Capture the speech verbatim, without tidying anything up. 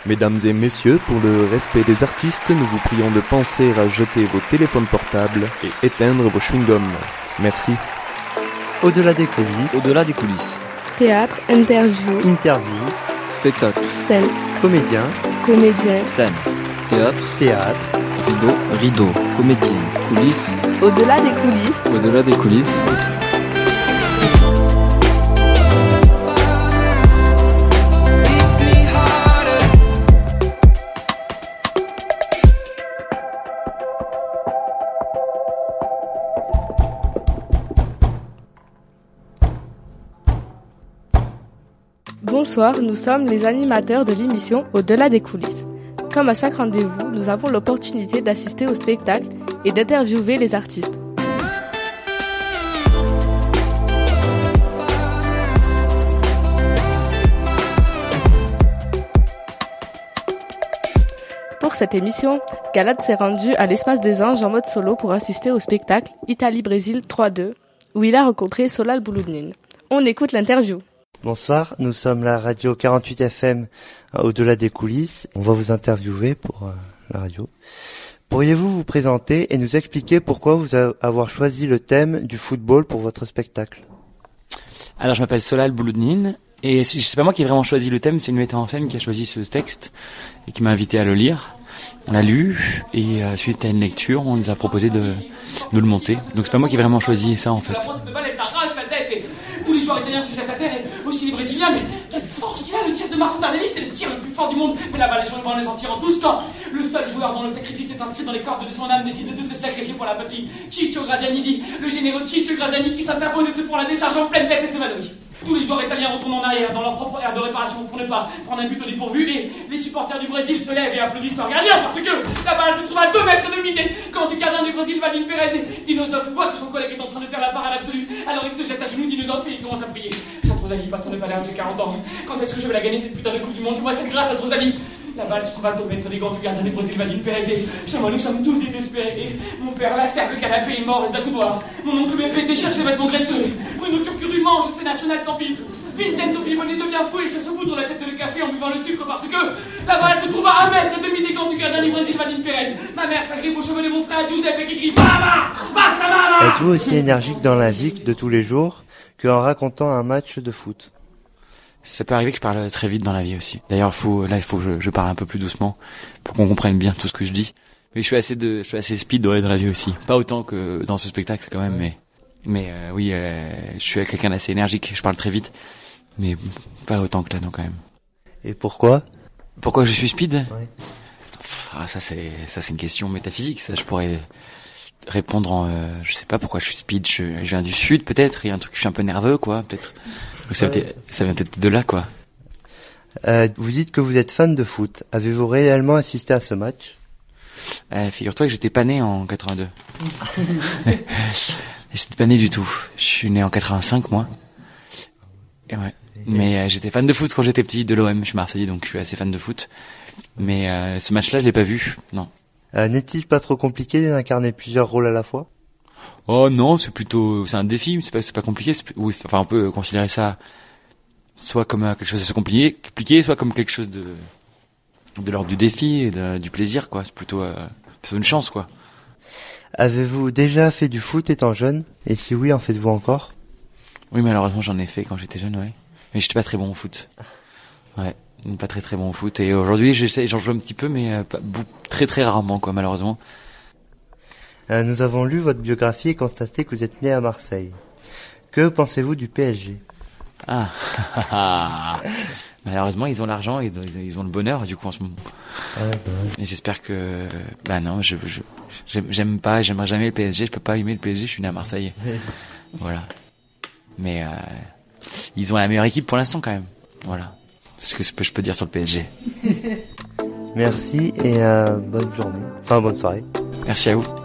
Mesdames et messieurs, pour le respect des artistes, nous vous prions de penser à jeter vos téléphones portables et éteindre vos chewing-gums. Merci. Au-delà des coulisses. Au-delà des coulisses. Théâtre, interview, Interview. Spectacle. scène, Comédien. comédien. Scène. Théâtre. Théâtre. Rideau. Rideau. Comédienne. Coulisses. Au-delà des coulisses. Au-delà des coulisses. Bonsoir, nous sommes les animateurs de l'émission Au-delà des coulisses. Comme à chaque rendez-vous, nous avons l'opportunité d'assister au spectacle et d'interviewer les artistes. Pour cette émission, Galad s'est rendu à l'Espace des Anges en mode solo pour assister au spectacle Italie-Brésil trois deux, où il a rencontré Solal Bouloudnine. On écoute l'interview. Bonsoir, nous sommes la radio quarante-huit F M euh, Au-delà des coulisses. On va vous interviewer pour euh, la radio. Pourriez-vous vous présenter et nous expliquer pourquoi vous avez avoir choisi le thème du football pour votre spectacle? Alors je m'appelle Solal Bouloudnine et c'est, c'est pas moi qui ai vraiment choisi le thème, c'est une metteur en scène qui a choisi ce texte et qui m'a invité à le lire. On l'a lu et euh, suite à une lecture, on nous a proposé de, de le monter. Donc c'est pas moi qui ai vraiment choisi ça en fait. Tous les joueurs italiens se jettent à terre et aussi les Brésiliens, mais quelle force il a, le tir de Marco Tardelli, c'est le tir le plus fort du monde. Mais la balle est sur le banc, les en tire en tous temps. Le seul joueur dont le sacrifice est inscrit dans les cordes de son âme décide de se sacrifier pour la patrie. Ciccio Graziani dit, le généreux Ciccio Graziani qui s'interpose et se prend la décharge en pleine tête et s'évanouit. Tous les joueurs italiens retournent en arrière dans leur propre aire de réparation pour ne pas prendre un but au dépourvu et les supporters du Brésil se lèvent et applaudissent leur gardien parce que la balle se trouve à deux mètres de demi des camps du gardien du Brésil, Vadim Pérez, et Dinozof voit que son collègue est en train de faire la parade absolue. Alors il se jette à genoux, Dinozof, et il commence à prier. Satrozali, patron de Palerme, j'ai quarante ans. Quand est-ce que je vais la gagner cette putain de Coupe du Monde? Moi, cette grâce à Satrozali. La balle se trouve à deux mètres des gants du gardien du Brésil, Vadim Pérez. Chez moi, nous sommes tous désespérés. Et mon père, la serre, le canapé est mort, les accoudoirs. Mon oncle Bébé déchire ses vêtements graisseux. Bruno Turcuru mange ses nationales sans pipe. Vincenzo Filiponi devient fou et se saupoudre la tête de café en buvant le sucre parce que la balle se trouve à un mètre et demi des gants du gardien du Brésil, Vadim Pérez. Ma mère s'agrippe aux cheveux de mon frère Giuseppe qui crie Mama! Basta mama! Êtes-vous aussi énergique dans la vie de tous les jours qu'en racontant un match de foot? Ça peut arriver que je parle très vite dans la vie aussi. D'ailleurs, faut, là, il faut que je, je parle un peu plus doucement pour qu'on comprenne bien tout ce que je dis. Mais je suis assez de, je suis assez speed dans la vie aussi. Pas autant que dans ce spectacle quand même, mais, mais euh, oui, euh, je suis quelqu'un d'assez énergique. Je parle très vite, mais pas autant que là, non quand même. Et pourquoi? Pourquoi je suis speed? Ouais. Ah, ça c'est, ça c'est une question métaphysique. Ça, je pourrais répondre en, euh, je sais pas pourquoi je suis speed. Je, je viens du sud peut-être. Il y a un truc, je suis un peu nerveux, quoi, peut-être. Ça, ouais. Ça vient peut-être de là, quoi. Euh, vous dites que vous êtes fan de foot. Avez-vous réellement assisté à ce match? euh, Figure-toi que j'étais pas né en quatre-vingt-deux. J'étais pas né du tout. Je suis né en quatre-vingt-cinq, moi. Et ouais. Mais euh, j'étais fan de foot quand j'étais petit, de l'O M. Je suis Marseillais, donc je suis assez fan de foot. Mais euh, ce match-là, je l'ai pas vu, non. Euh, n'est-il pas trop compliqué d'incarner plusieurs rôles à la fois? Oh non, c'est plutôt, c'est un défi, c'est pas, c'est pas compliqué. C'est, oui, enfin, on peut considérer ça soit comme quelque chose de compliqué, compliqué, soit comme quelque chose de de l'ordre du défi et de, du plaisir, quoi. C'est plutôt, euh, plutôt une chance, quoi. Avez-vous déjà fait du foot étant jeune? Et si oui, en faites-vous encore? Oui, malheureusement, j'en ai fait quand j'étais jeune, ouais. Mais j'étais pas très bon au foot. Ouais, pas très très bon au foot. Et aujourd'hui, j'essaie, j'en joue un petit peu, mais euh, pas, très très rarement, quoi, malheureusement. Euh, nous avons lu votre biographie et constaté que vous êtes né à Marseille. Que pensez-vous du P S G? Ah, malheureusement, ils ont l'argent et ils ont le bonheur, du coup, en ce moment. Ah, bah ouais. Et j'espère que, bah non, je, je, j'aime, j'aime pas, j'aimerais jamais le P S G, je peux pas aimer le P S G, je suis né à Marseille. Voilà. Mais, euh, ils ont la meilleure équipe pour l'instant, quand même. Voilà. C'est ce que je peux dire sur le P S G. Merci et euh, bonne journée. Enfin, bonne soirée. Merci à vous.